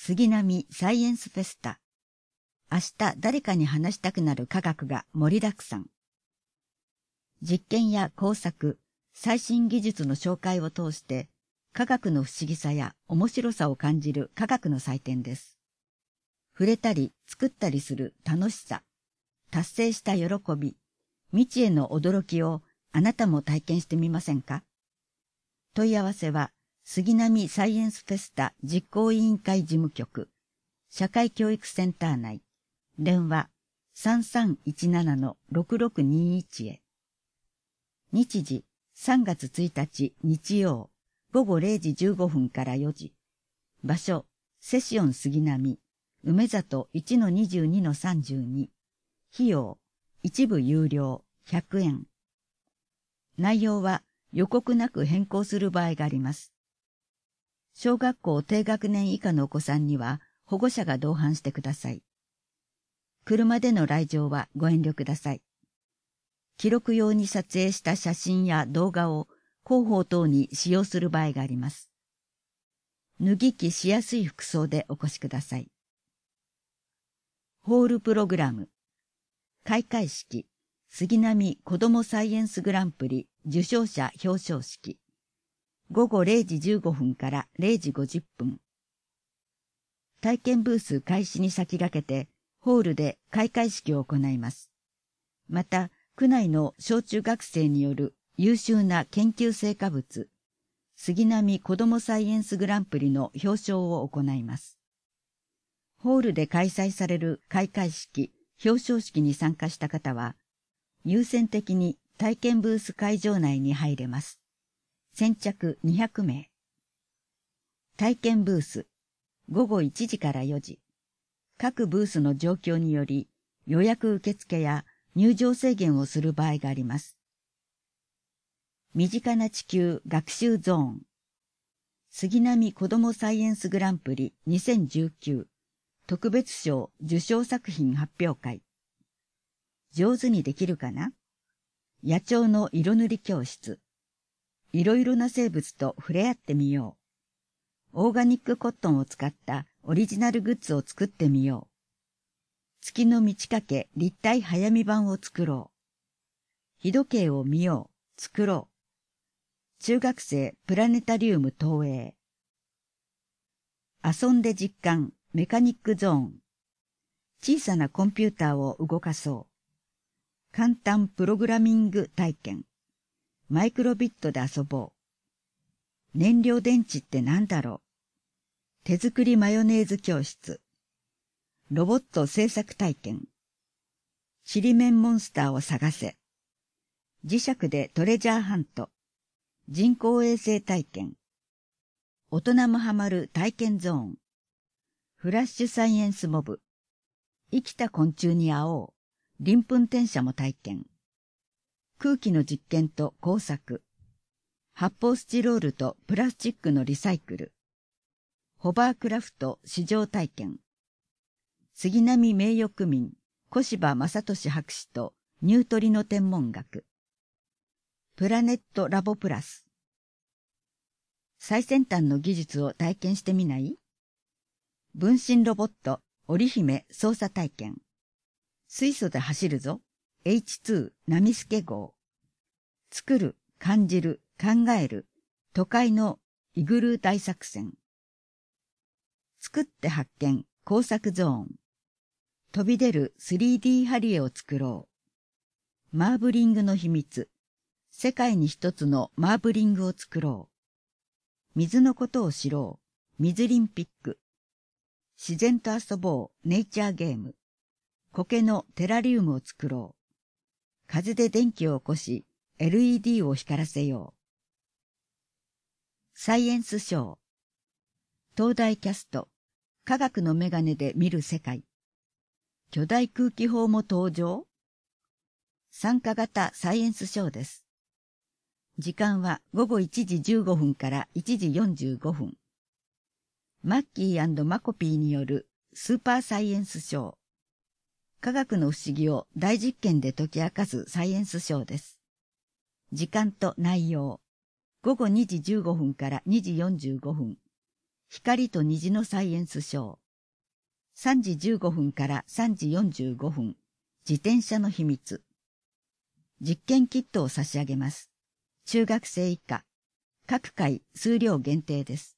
杉並サイエンスフェスタ。明日誰かに話したくなる科学が盛りだくさん。実験や工作、最新技術の紹介を通して、科学の不思議さや面白さを感じる科学の祭典です。触れたり作ったりする楽しさ、達成した喜び、未知への驚きをあなたも体験してみませんか？問い合わせは、杉並サイエンスフェスタ実行委員会事務局、社会教育センター内、電話 3317-6621 へ。日時3月1日日曜午後0時15分から4時。場所、セシオン杉並、梅里 1-22-32。費用、一部有料100円。内容は予告なく変更する場合があります。小学校低学年以下のお子さんには保護者が同伴してください。車での来場はご遠慮ください。記録用に撮影した写真や動画を広報等に使用する場合があります。脱ぎ着しやすい服装でお越しください。ホールプログラム。開会式、杉並子どもサイエンスグランプリ受賞者表彰式。午後0時15分から0時50分。体験ブース開始に先駆けて、ホールで開会式を行います。また、区内の小中学生による優秀な研究成果物、杉並子どもサイエンスグランプリの表彰を行います。ホールで開催される開会式、表彰式に参加した方は、優先的に体験ブース会場内に入れます。先着200名。体験ブース、午後1時から4時。各ブースの状況により予約受付や入場制限をする場合があります。身近な地球学習ゾーン。杉並子どもサイエンスグランプリ2019特別賞受賞作品発表会。上手にできるかな？野鳥の色塗り教室。いろいろな生物と触れ合ってみよう。オーガニックコットンを使ったオリジナルグッズを作ってみよう。月の満ち欠け立体早見版を作ろう。日時計を見よう。作ろう。中学生プラネタリウム投影。遊んで実感メカニックゾーン。小さなコンピューターを動かそう。簡単プログラミング体験。マイクロビットで遊ぼう。燃料電池って何だろう。手作りマヨネーズ教室。ロボット製作体験。ちりめんモンスターを探せ。磁石でトレジャーハント。人工衛星体験。大人もハマる体験ゾーン。フラッシュサイエンスモブ。生きた昆虫に会おう。鱗粉転写も体験。空気の実験と工作。発泡スチロールとプラスチックのリサイクル。ホバークラフト試乗体験。杉並名誉区民小柴正俊博士とニュートリノ天文学。プラネットラボプラス。最先端の技術を体験してみない？分身ロボット織姫操作体験。水素で走るぞ。H2 波助号。作る、感じる、考える。都会のイグルー大作戦。作って発見、工作ゾーン。飛び出る 3D 貼り絵を作ろう。マーブリングの秘密。世界に一つのマーブリングを作ろう。水のことを知ろう。水リンピック。自然と遊ぼう。ネイチャーゲーム。苔のテラリウムを作ろう。風で電気を起こし、LED を光らせよう。サイエンスショー。東大キャスト。科学の眼鏡で見る世界。巨大空気砲も登場？参加型サイエンスショーです。時間は午後1時15分から1時45分。マッキー&マコピーによるスーパーサイエンスショー。科学の不思議を大実験で解き明かすサイエンスショーです。時間と内容。午後2時15分から2時45分。 光と虹のサイエンスショー。3時15分から3時45分、自転車の秘密。実験キットを差し上げます。中学生以下。各回数量限定です。